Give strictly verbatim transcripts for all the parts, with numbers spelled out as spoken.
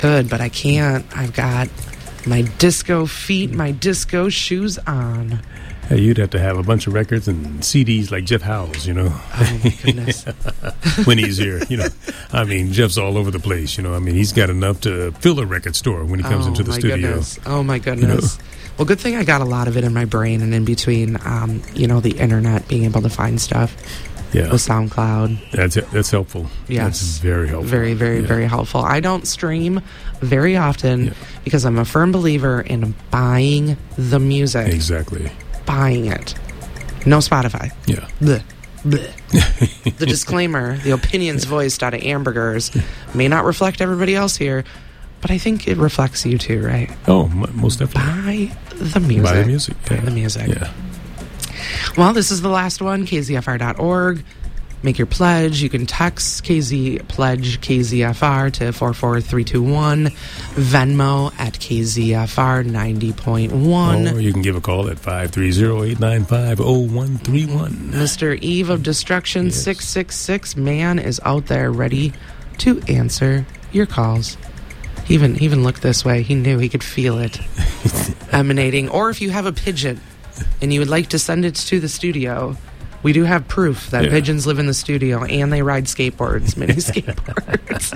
Good, but I can't. I've got my disco feet, my disco shoes on. Hey, you'd have to have a bunch of records and C Ds like Jeff Howells, you know. Oh, my goodness. When he's here, you know. I mean, Jeff's all over the place, you know. I mean, he's got enough to fill a record store when he comes oh, into the my studio. Goodness. Oh, my goodness. You know? Well, good thing I got a lot of it in my brain and in between, um, you know, the internet, being able to find stuff. Yeah. With SoundCloud. That's that's helpful. Yes. That's very helpful. Very, very, yeah. very helpful. I don't stream very often yeah. because I'm a firm believer in buying the music. Exactly. Buying it. No Spotify. Yeah. Blech. Blech. The disclaimer, the opinions voiced out of Ambergers may not reflect everybody else here, but I think it reflects you too, right? Oh, most definitely. Buy the music. Buy the music. Yeah. Buy the music. Yeah. Well, this is the last one, K Z F R dot org. Make your pledge. You can text K Z Pledge K Z F R to four four three two one. Venmo at K Z F R ninety point one. Or you can give a call at five three zero, eight nine five, zero one three one. Mister Eve of Destruction yes. six six six, man, is out there ready to answer your calls. He even, he even looked this way. He knew he could feel it emanating. Or if you have a pigeon and you would like to send it to the studio, we do have proof that yeah. pigeons live in the studio and they ride skateboards, mini skateboards.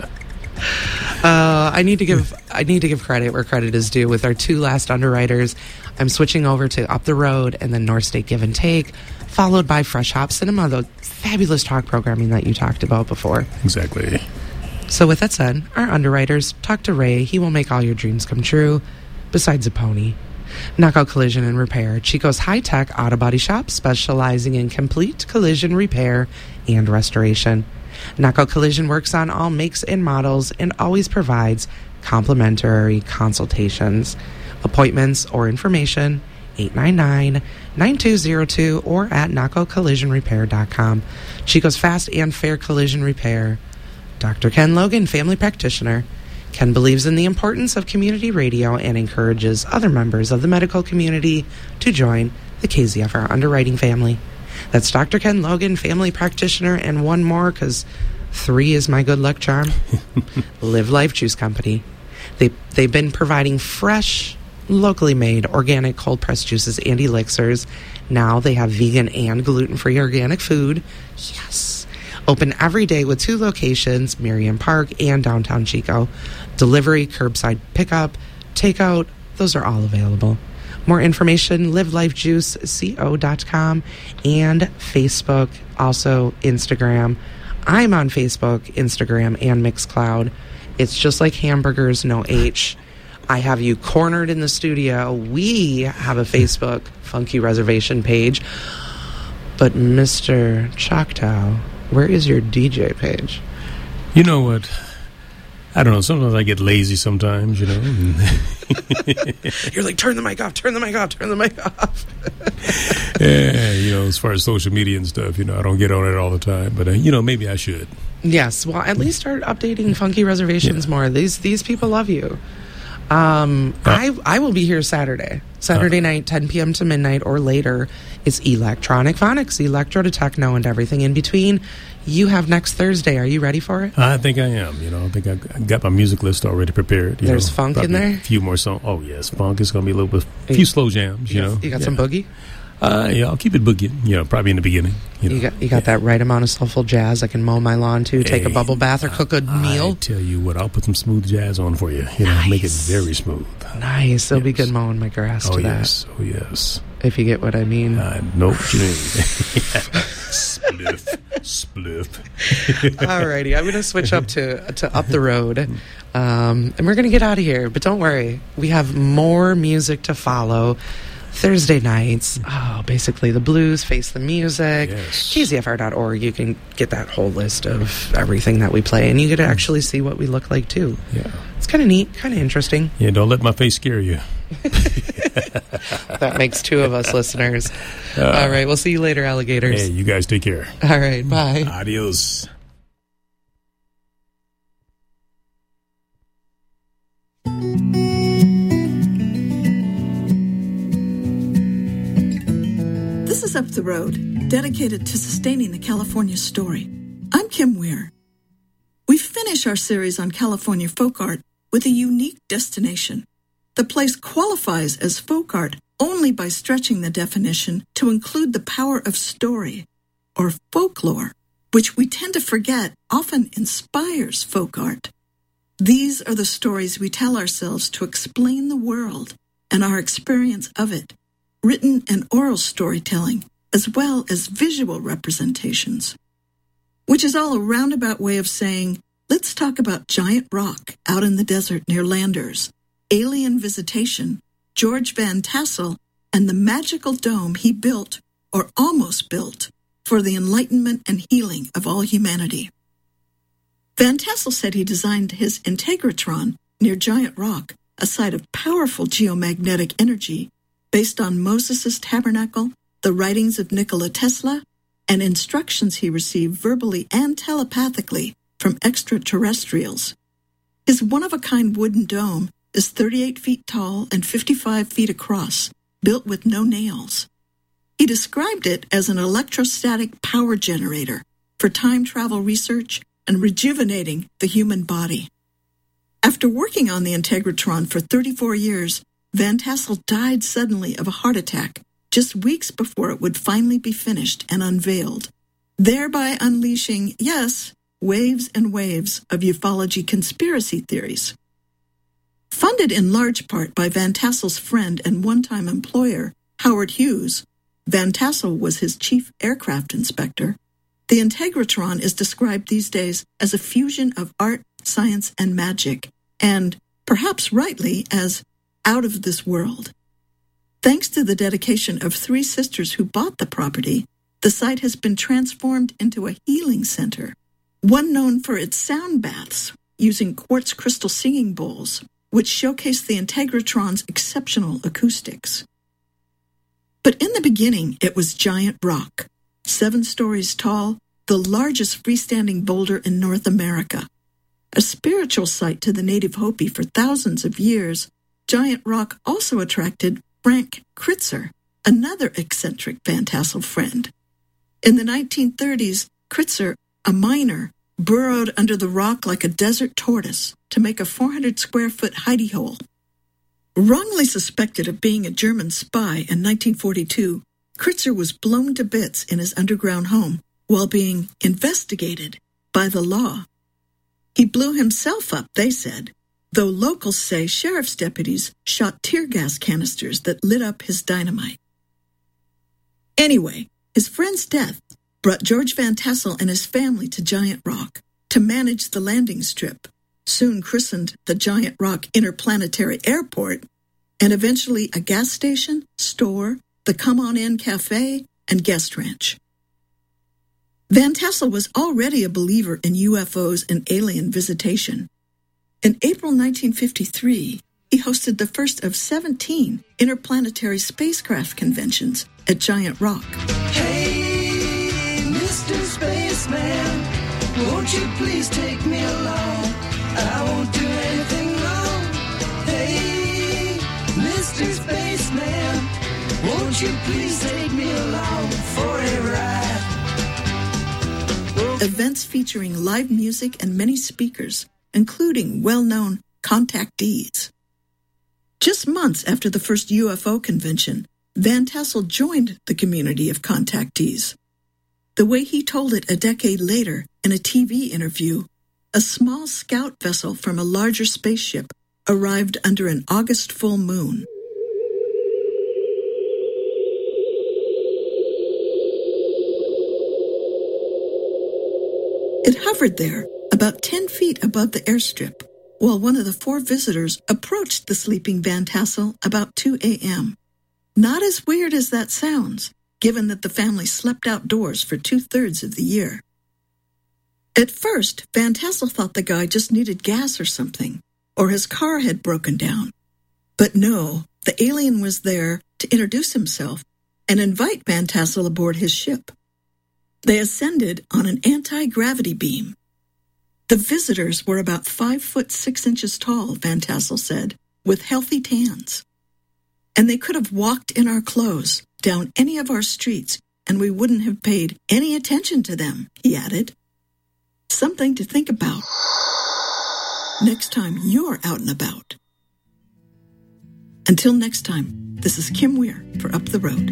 uh, I need to give I need to give credit where credit is due. With our two last underwriters, I'm switching over to Up the Road and then North State Give and Take, followed by Fresh Hop Cinema, the fabulous talk programming that you talked about before. Exactly. So with that said, our underwriters, talk to Ray. He will make all your dreams come true, besides a pony. Knockout Collision and Repair, Chico's high-tech auto body shop specializing in complete collision repair and restoration. Knockout Collision works on all makes and models and always provides complimentary consultations. Appointments or information, eight nine nine, nine two zero two or at knockout collision repair dot com. Chico's Fast and Fair Collision Repair. Doctor Ken Logan, family practitioner. Ken believes in the importance of community radio and encourages other members of the medical community to join the K Z F R underwriting family. That's Doctor Ken Logan, family practitioner, and one more, because three is my good luck charm. Live Life Juice Company. They, they've been providing fresh, locally made, organic cold-pressed juices and elixirs. Now they have vegan and gluten-free organic food. Yes. Open every day with two locations, Miriam Park and downtown Chico. Delivery, curbside pickup, takeout, those are all available. More information, live life juice co dot com and Facebook, also Instagram. I'm on Facebook, Instagram, and Mixcloud. It's just like Hamburgers, no H. I have you cornered in the studio. We have a Facebook Funky Reservation page. But Mister Choctaw, where is your D J page? You know what? I don't know. Sometimes I get lazy sometimes, you know. You're like, turn the mic off, turn the mic off, turn the mic off. Yeah, you know, as far as social media and stuff, you know, I don't get on it all the time. But, uh, you know, maybe I should. Yes. Well, at least start updating Funky Reservations yeah. more. These these people love you. Um, uh, I I will be here Saturday. Saturday uh, night, ten p.m. to midnight or later. It's electronic phonics, electro to techno, and everything in between. You have next Thursday. Are you ready for it? I think I am. You know, I think I got my music list already prepared. You There's know, funk in there? A few more songs. Oh, yes. Funk is going to be a little bit, a few slow jams, you, you know. Got, you got yeah. some boogie? Uh, yeah, I'll keep it boogie, you know, probably in the beginning. You, know. you got you got yeah. that right amount of soulful jazz. I can mow my lawn, too, take hey, a bubble bath, or cook a I, meal. I tell you what, I'll put some smooth jazz on for you. You know, nice. Make it very smooth. Nice. It'll yes. be good mowing my grass oh, to yes. that. Oh, yes. If you get what I mean. I know what you mean. Spliff. Spliff. All righty. I'm going to switch up to, to Up the Road. Um, and we're going to get out of here. But don't worry. We have more music to follow. Thursday nights, oh, basically the blues, face the music, yes. K Z F R dot org. You can get that whole list of everything that we play, and you get to actually see what we look like, too. Yeah. It's kind of neat, kind of interesting. Yeah, don't let my face scare you. That makes two of us listeners. Uh, All right, we'll see you later, alligators. Hey, you guys take care. All right, bye. Adios. This is Up the Road, dedicated to sustaining the California story. I'm Kim Weir. We finished finish our series on California folk art with a unique destination. The place qualifies as folk art only by stretching the definition to include the power of story, or folklore, which we tend to forget often inspires folk art. These are the stories we tell ourselves to explain the world and our experience of it, written and oral storytelling, as well as visual representations. Which is all a roundabout way of saying, let's talk about Giant Rock out in the desert near Landers, alien visitation, George Van Tassel, and the magical dome he built, or almost built, for the enlightenment and healing of all humanity. Van Tassel said he designed his Integratron near Giant Rock, a site of powerful geomagnetic energy, based on Moses' tabernacle, the writings of Nikola Tesla, and instructions he received verbally and telepathically from extraterrestrials. His one-of-a-kind wooden dome is thirty-eight feet tall and fifty-five feet across, built with no nails. He described it as an electrostatic power generator for time travel research and rejuvenating the human body. After working on the Integratron for thirty-four years, Van Tassel died suddenly of a heart attack just weeks before it would finally be finished and unveiled, thereby unleashing, yes, waves and waves of ufology conspiracy theories. Funded in large part by Van Tassel's friend and one-time employer, Howard Hughes, Van Tassel was his chief aircraft inspector, the Integratron is described these days as a fusion of art, science, and magic, and, perhaps rightly, as out of this world. Thanks to the dedication of three sisters who bought the property, the site has been transformed into a healing center, one known for its sound baths using quartz crystal singing bowls, which showcase the Integratron's exceptional acoustics. But in the beginning, it was Giant Rock, seven stories tall, the largest freestanding boulder in North America. A spiritual site to the native Hopi for thousands of years, Giant Rock also attracted Frank Kritzer, another eccentric Van Tassel friend. In the nineteen thirties, Kritzer, a miner, burrowed under the rock like a desert tortoise to make a four hundred square foot hidey hole. Wrongly suspected of being a German spy in nineteen forty-two, Kritzer was blown to bits in his underground home while being investigated by the law. He blew himself up, they said, though locals say sheriff's deputies shot tear gas canisters that lit up his dynamite. Anyway, his friend's death brought George Van Tassel and his family to Giant Rock to manage the landing strip, soon christened the Giant Rock Interplanetary Airport, and eventually a gas station, store, the Come On In Cafe, and guest ranch. Van Tassel was already a believer in U F Os and alien visitation. In April nineteen fifty-three, he hosted the first of seventeen interplanetary spacecraft conventions at Giant Rock. Hey, Mister Spaceman, won't you please take me along? I won't do anything wrong. Hey, Mister Spaceman, won't you please take me along for a ride? Events featuring live music and many speakers, including well-known contactees. Just months after the first U F O convention, Van Tassel joined the community of contactees. The way he told it a decade later in a T V interview, a small scout vessel from a larger spaceship arrived under an August full moon. It hovered there, about ten feet above the airstrip, while one of the four visitors approached the sleeping Van Tassel about two a.m. Not as weird as that sounds, given that the family slept outdoors for two-thirds of the year. At first, Van Tassel thought the guy just needed gas or something, or his car had broken down. But no, the alien was there to introduce himself and invite Van Tassel aboard his ship. They ascended on an anti-gravity beam. The visitors were about five foot six inches tall, Van Tassel said, with healthy tans. And they could have walked in our clothes down any of our streets, and we wouldn't have paid any attention to them, he added. Something to think about. next time you're out and about. Until next time, this is Kim Weir for Up the Road.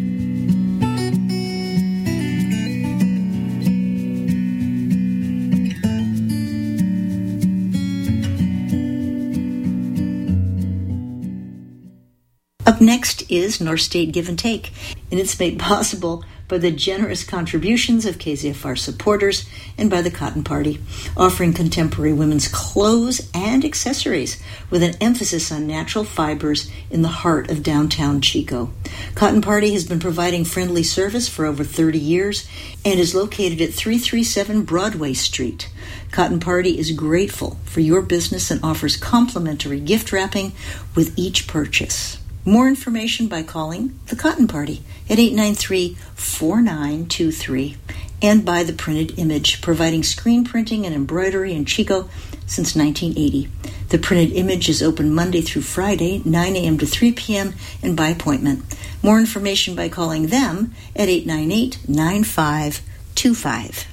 Up next is North State Give and Take, and it's made possible by the generous contributions of K Z F R supporters and by the Cotton Party, offering contemporary women's clothes and accessories with an emphasis on natural fibers in the heart of downtown Chico. Cotton Party has been providing friendly service for over thirty years and is located at three thirty-seven Broadway Street. Cotton Party is grateful for your business and offers complimentary gift wrapping with each purchase. More information by calling the Cotton Party at eight nine three, four nine two three and by The Printed Image, providing screen printing and embroidery in Chico since nineteen eighty. The Printed Image is open Monday through Friday, nine a.m. to three p.m. and by appointment. More information by calling them at eight nine eight, nine five two five.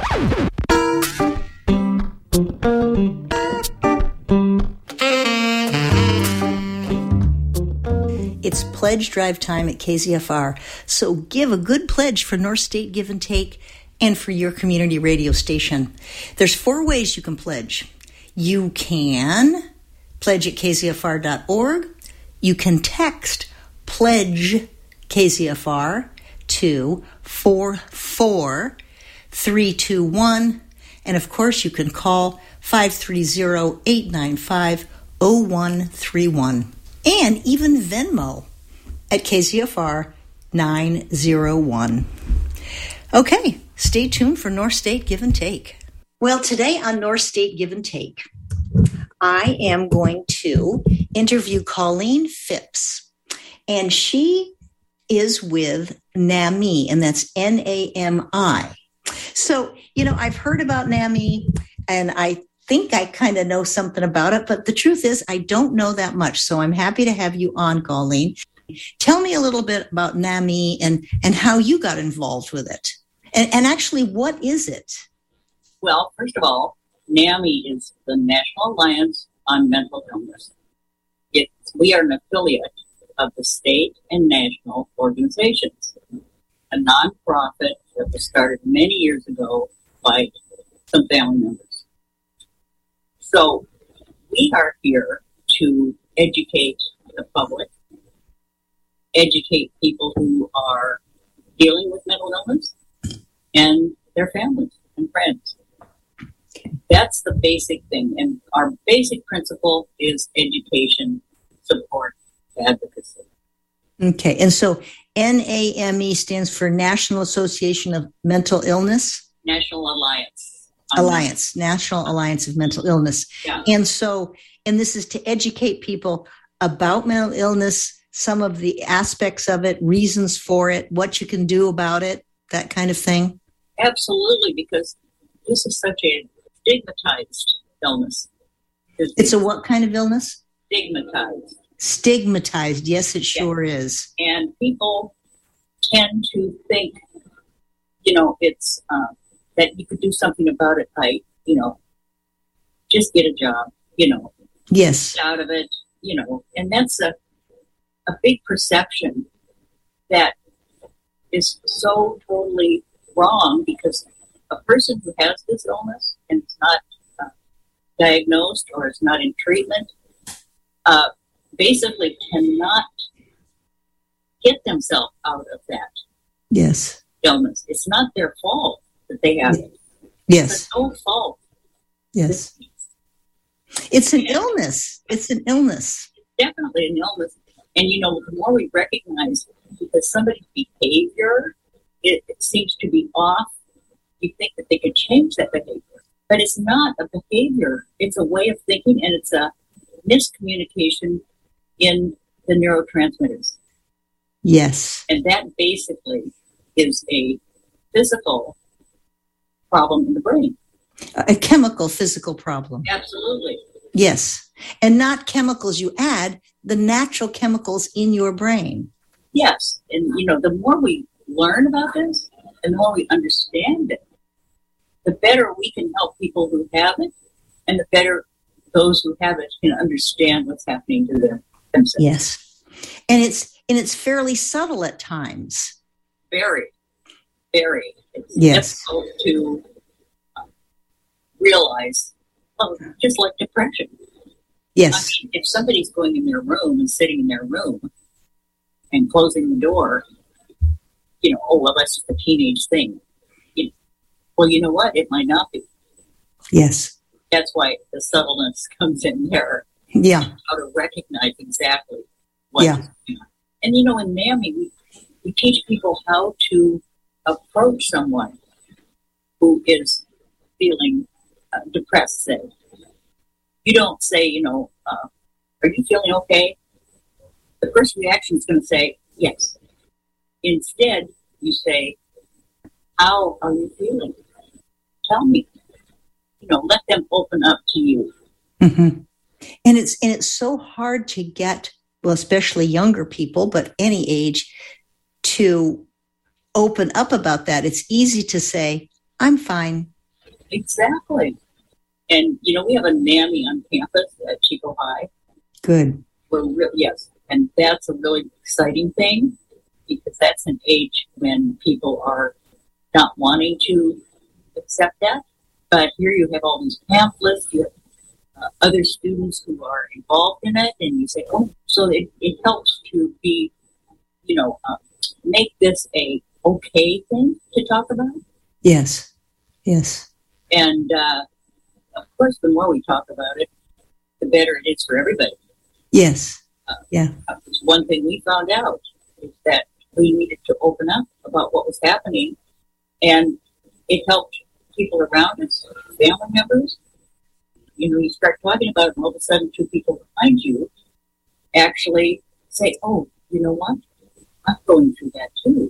It's pledge drive time at K Z F R, so give a good pledge for North State Give and Take and for your community radio station. There's four ways you can pledge. You can pledge at k z f r dot org. You can text pledge K Z F R to four four three two one, and of course you can call five three zero, eight nine five, zero one three one. And even Venmo at K Z F R nine oh one. Okay, stay tuned for North State Give and Take. Well, today on North State Give and Take, I am going to interview Colleen Phipps, and she is with NAMI, and that's N A M I. So, you know, I've heard about NAMI, and I think I kind of know something about it, but the truth is I don't know that much. So I'm happy to have you on, Colleen. Tell me a little bit about NAMI and, and how you got involved with it. And, and actually, what is it? Well, first of all, NAMI is the National Alliance on Mental Illness. It's, we are an affiliate of the state and national organizations, a nonprofit that was started many years ago by some family members. So we are here to educate the public, educate people who are dealing with mental illness and their families and friends. That's the basic thing. And our basic principle is education, support, advocacy. Okay. And so N A M E stands for National Association of Mental Illness? National Alliance. Alliance, National Alliance of Mental Illness. Yeah. And so, and this is to educate people about mental illness, some of the aspects of it, reasons for it, what you can do about it, that kind of thing. Absolutely, because this is such a stigmatized illness. It's a what kind of illness? Stigmatized. Stigmatized, yes, it sure yeah. is. And people tend to think, you know, it's... Uh, that you could do something about it by, you know, just get a job, you know. Yes. Get out of it, you know. And that's a a big perception that is so totally wrong, because a person who has this illness and is not uh, diagnosed or is not in treatment uh, basically cannot get themselves out of that yes. illness. It's not their fault that they have it. Yes. It's no fault. Yes. It's an illness. It's an illness. It's definitely an illness. And, you know, the more we recognize that somebody's behavior, it, it seems to be off, you think that they could change that behavior. But it's not a behavior. It's a way of thinking, and it's a miscommunication in the neurotransmitters. Yes. And that basically is a physical problem in the brain. A chemical physical problem. Absolutely. Yes. And not chemicals you add, the natural chemicals in your brain. Yes. And, you know, the more we learn about this and the more we understand it, the better we can help people who have it, and the better those who have it can understand what's happening to them themselves. Yes. And it's and it's fairly subtle at times. Very, very. It's Yes. difficult to uh, realize, well, just like depression. Yes. I mean, if somebody's going in their room and sitting in their room and closing the door, you know, oh, well, that's just a teenage thing. You know, well, you know what? It might not be. Yes. That's why the subtleness comes in there. Yeah. How to recognize exactly what Yeah. is going on. And, you know, in NAMI, we, we teach people how to approach someone who is feeling uh, depressed, say. You don't say, you know, uh, are you feeling okay? The first reaction is going to say, yes. Instead, you say, how are you feeling? Tell me. You know, let them open up to you. Mm-hmm. And it's and it's so hard to get, well, especially younger people, but any age, to open up about that. It's easy to say, I'm fine. Exactly. And, you know, we have a NAMI on campus at Chico High. Good. We're re- yes, and that's a really exciting thing because that's an age when people are not wanting to accept that. But here you have all these pamphlets, you have uh, other students who are involved in it, and you say, oh, so it, it helps to be, you know, uh, make this a okay thing to talk about. Yes. Yes. And, uh, of course, the more we talk about it, the better it is for everybody. Yes. Uh, Yeah. uh, one thing we found out is that we needed to open up about what was happening, and it helped people around us, family members. You know, you start talking about it, and all of a sudden two people behind you actually say, oh, you know what? I'm going through that too.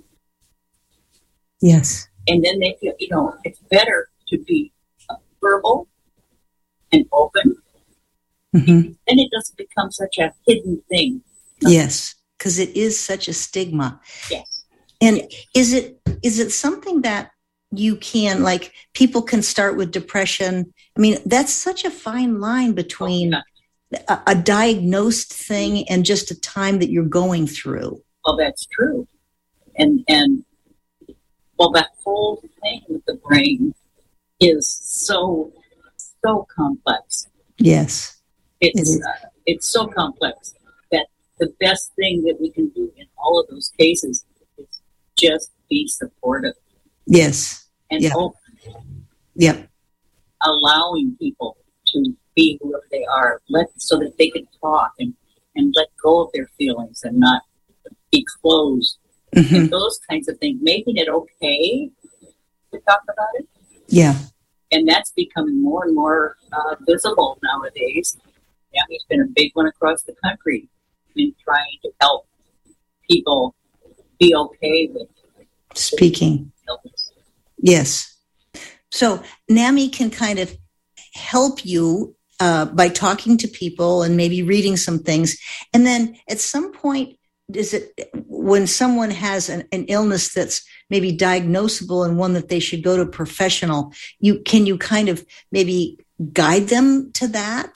Yes. And then they feel, you know, it's better to be uh, verbal and open. Mm-hmm. Then it doesn't become such a hidden thing. Yes. Because it is such a stigma. Yes. And is it is it something that you can, like, people can start with depression? I mean, that's such a fine line between a, a diagnosed thing and just a time that you're going through. Well, that's true. And, and well, that whole thing with the brain is so, so complex. Yes. It's, It is. uh, it's so complex that the best thing that we can do in all of those cases is just be supportive. Yes. And Yeah. open, Yep. allowing people to be whoever they are, let so that they can talk and, and let go of their feelings and not be closed. Mm-hmm. And those kinds of things, making it okay to talk about it. Yeah. And that's becoming more and more uh, visible nowadays. NAMI's been a big one across the country in trying to help people be okay with Speaking. illness. Yes. So NAMI can kind of help you uh, by talking to people and maybe reading some things. And then at some point, is it when someone has an, an illness that's maybe diagnosable and one that they should go to a professional, you can you kind of maybe guide them to that,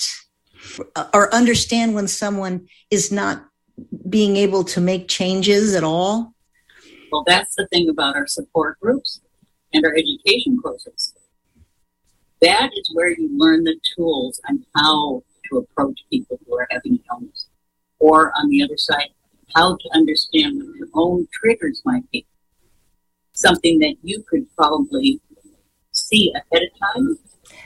or understand when someone is not being able to make changes at all? Well, that's the thing about our support groups and our education courses. That is where you learn the tools on how to approach people who are having illness. Or on the other side, how to understand what your own triggers might be. Something that you could probably see ahead of time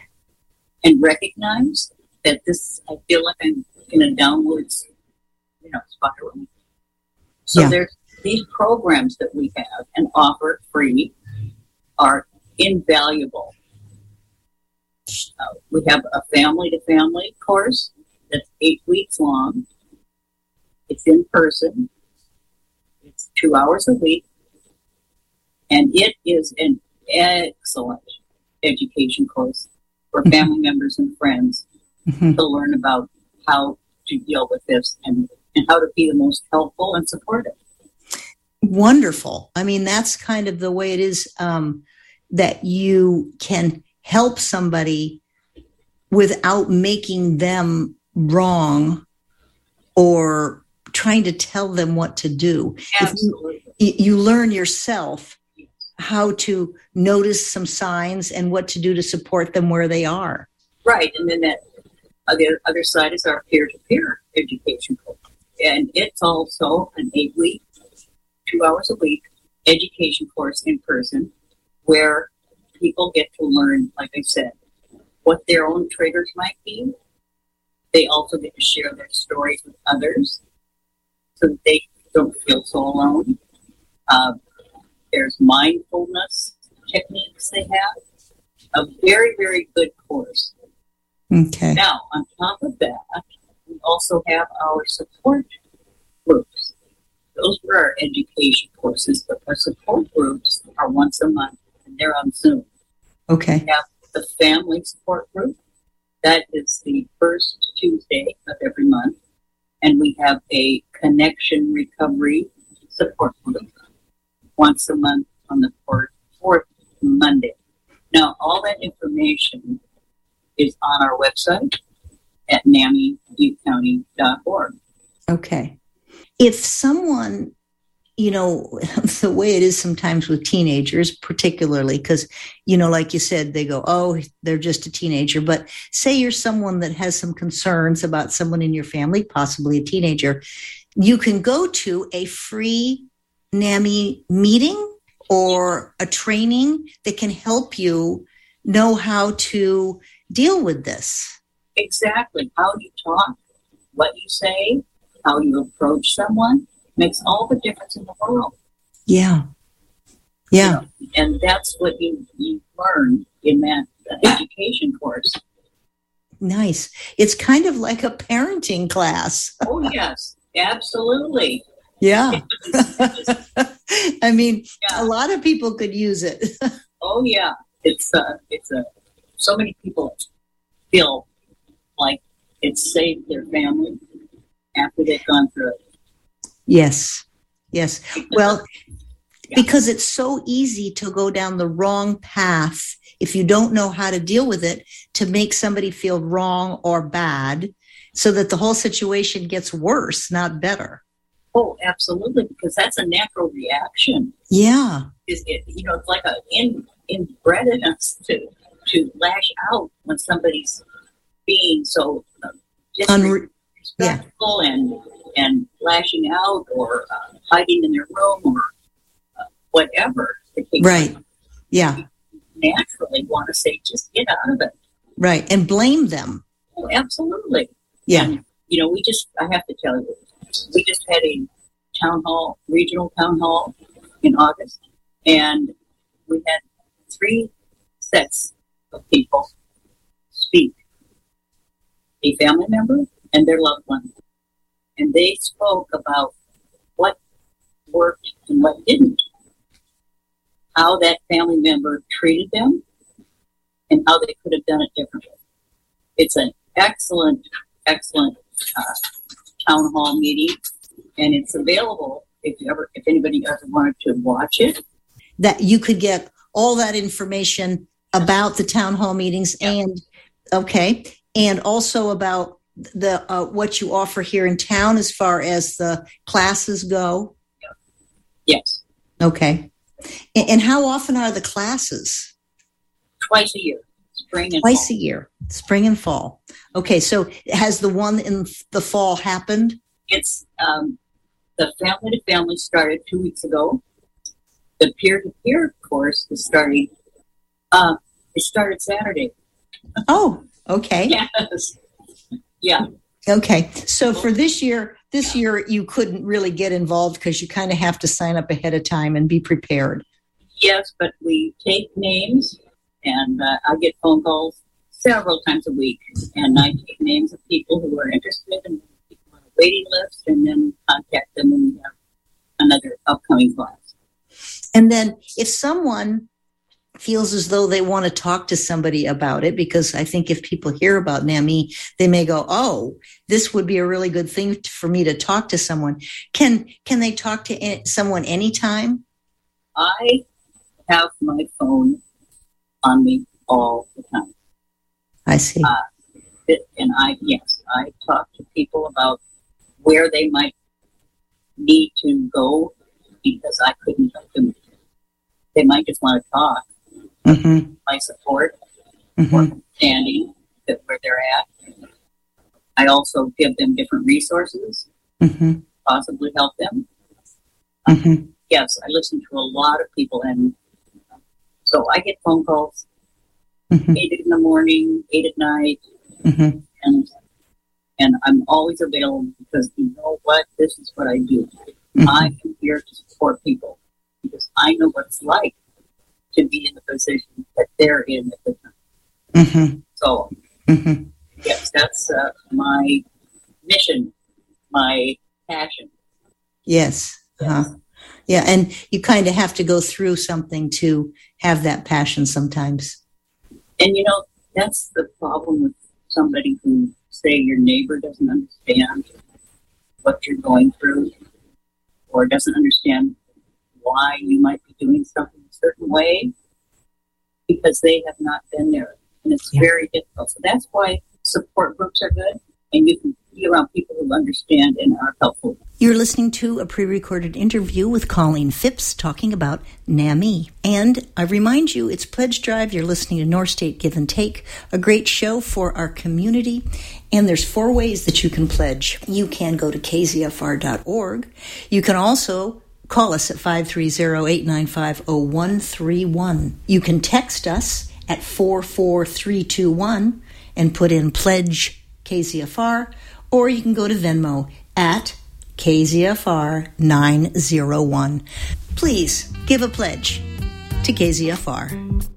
and recognize that this, I feel like I'm in a downwards, you know, spiral. So Yeah. there's these programs that we have and offer free are invaluable. Uh, we have a family-to-family course that's eight weeks long. It's in person. It's two hours a week. And it is an excellent education course for family members and friends Mm-hmm. to learn about how to deal with this and, and how to be the most helpful and supportive. Wonderful. I mean, that's kind of the way it is, um, that you can help somebody without making them wrong or trying to tell them what to do. Absolutely. If you, you learn yourself how to notice some signs and what to do to support them where they are. Right. And then that other, other side is our peer-to-peer education course. And it's also an eight-week, two hours a week education course in person where people get to learn, like I said, what their own triggers might be. They also get to share their stories with others so that they don't feel so alone. Uh, there's mindfulness techniques they have. A very, very good course. Okay. Now, on top of that, we also have our support groups. Those were our education courses, but our support groups are once a month, and they're on Zoom. Okay. We have the family support group. That is the first Tuesday of every month. And we have a connection recovery support group once a month on the fourth, fourth Monday. Now, all that information is on our website at N A M I Butte County dot org. Okay. If someone, you know, the way it is sometimes with teenagers, particularly because, you know, like you said, they go, oh, they're just a teenager. But say you're someone that has some concerns about someone in your family, possibly a teenager, you can go to a free N A M I meeting or a training that can help you know how to deal with this. Exactly. How you talk, what you say, how you approach someone makes all the difference in the world. Yeah. Yeah. You know, and that's what you, you learn in that uh, education course. Nice. It's kind of like a parenting class. Oh, yes, absolutely. Yeah. I mean, Yeah. a lot of people could use it. Oh, yeah. It's uh, it's a, so many people feel like it saved their family after they've gone through it. Yes. Yes. Well, because it's so easy to go down the wrong path if you don't know how to deal with it, to make somebody feel wrong or bad so that the whole situation gets worse, not better. Oh, absolutely, because that's a natural reaction. Yeah. Is it, you know, it's like a in, inbred in us to, to lash out when somebody's being so uh, Unre- disrespectful yeah. and and lashing out or uh, hiding in their room or uh, whatever. The case right. Yeah. You naturally want to say, just get out of it. Right. And blame them. Oh, absolutely. Yeah. And, you know, we just, I have to tell you, we just had a town hall, regional town hall in August, and we had three sets of people speak. A family member and their loved one. And they spoke about what worked and what didn't. How that family member treated them and how they could have done it differently. It's an excellent, excellent uh, town hall meeting, and it's available if you ever, if anybody ever wanted to watch it. That you could get all that information about the town hall meetings yeah. and, okay, and also about the uh, what you offer here in town as far as the classes go? Yes. Okay. And, and how often are the classes? Twice a year, spring and Twice fall. a year, spring and fall. Okay, so has the one in the fall happened? It's um, the family to family started two weeks ago. The peer-to-peer course is starting. Uh, it started Saturday. Oh, okay. Yes. Yeah. Okay. So for this year, this year you couldn't really get involved because you kind of have to sign up ahead of time and be prepared. Yes, but we take names, and uh, I get phone calls several times a week, and I take names of people who are interested and people on a waiting list, and then contact them when we have another upcoming class. And then if someone feels as though they want to talk to somebody about it, because I think if people hear about N A M I, they may go, oh, this would be a really good thing for me to talk to someone. Can can they talk to someone anytime? I have my phone on me all the time. I see. Uh, it, and I, yes, I talk to people about where they might need to go because I couldn't help them. They might just want to talk. Mm-hmm. My support, Mm-hmm. or understanding that where they're at. I also give them different resources, Mm-hmm. possibly help them. Mm-hmm. Yes, I listen to a lot of people, and so I get phone calls, Mm-hmm. eight in the morning, eight at night, Mm-hmm. and and I'm always available because you know what? This is what I do. Mm-hmm. I am here to support people because I know what it's like to be in the position that they're in at the time. Mm-hmm. So, Mm-hmm. yes, that's uh, my mission, my passion. Yes. Uh-huh. Yeah, and you kind of have to go through something to have that passion sometimes. And, you know, that's the problem with somebody who, say, your neighbor doesn't understand what you're going through or doesn't understand why you might be doing something a certain way because they have not been there. And it's Yeah. very difficult. So that's why support groups are good, and you can be around people who understand and are helpful. You're listening to a pre-recorded interview with Colleen Phipps talking about NAMI. And I remind you, it's Pledge Drive. You're listening to North State Give and Take, a great show for our community. And there's four ways that you can pledge. You can go to k z f r dot org. You can also call us at five three zero, eight nine five, zero one three one. You can text us at four four three two one and put in pledge K Z F R, or you can go to Venmo at K Z F R nine oh one. Please give a pledge to K Z F R.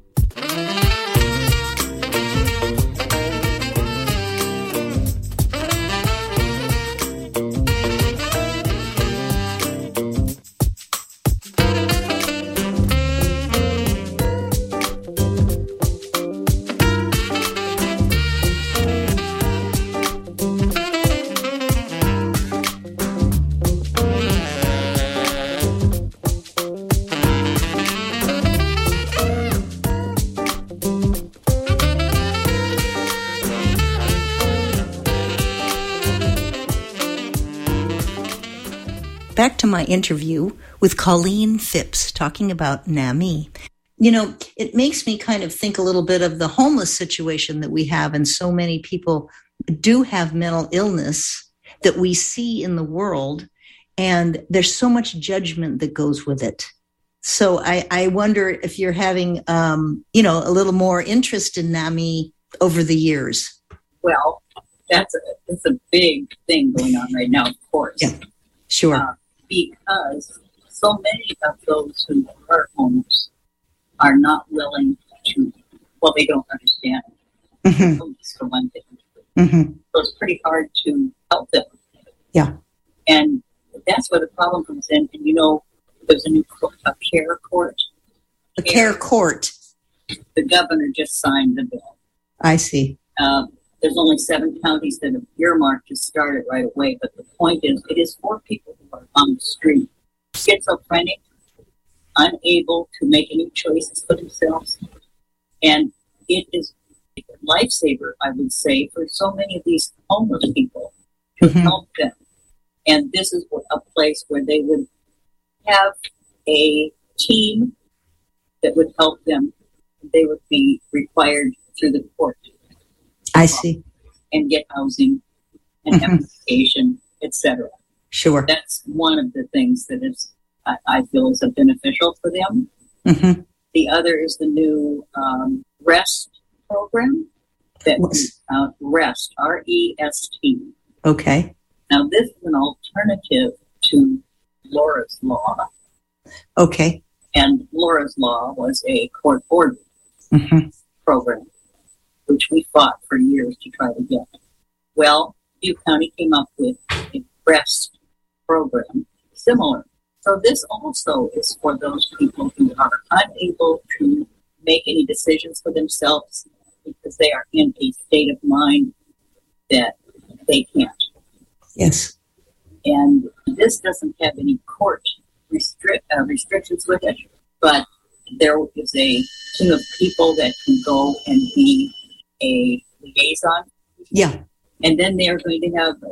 Back to my interview with Colleen Phipps talking about NAMI. You know, it makes me kind of think a little bit of the homeless situation that we have, and so many people do have mental illness that we see in the world, and there's so much judgment that goes with it. So I, I wonder if you're having, um, you know, a little more interest in NAMI over the years. Well, that's a, that's a big thing going on right now, of course. Yeah, sure. Uh, because so many of those who are homeless are not willing to, well, they don't understand Mm-hmm. homeless for one thing. Mm-hmm. So it's pretty hard to help them. Yeah. And that's where the problem comes in. And you know, there's a new court, a care court. The care court. The governor just signed the bill. I see. Um, there's only seven counties that have earmarked to start it right away. But the point is, it is for people who are on the street, schizophrenic, unable to make any choices for themselves. And it is a lifesaver, I would say, for so many of these homeless people to Mm-hmm. help them. And this is a place where they would have a team that would help them. They would be required through the court I see. and get housing and have Mhm. education, et cetera. Sure. That's one of the things that is, I, I feel, is a beneficial for them. Mm-hmm. The other is the new um, REST program. That What's- uh, REST, R E S T. Okay. Now, this is an alternative to Laura's Law, Okay. and Laura's Law was a court-ordered Mm-hmm. program, which we fought for years to try to get. Well, Butte County came up with a REST program similar. So this also is for those people who are unable to make any decisions for themselves because they are in a state of mind that they can't. Yes. And this doesn't have any court restrict, uh, restrictions with it, but there is a team of people that can go and be a liaison Yeah. And then they are going to have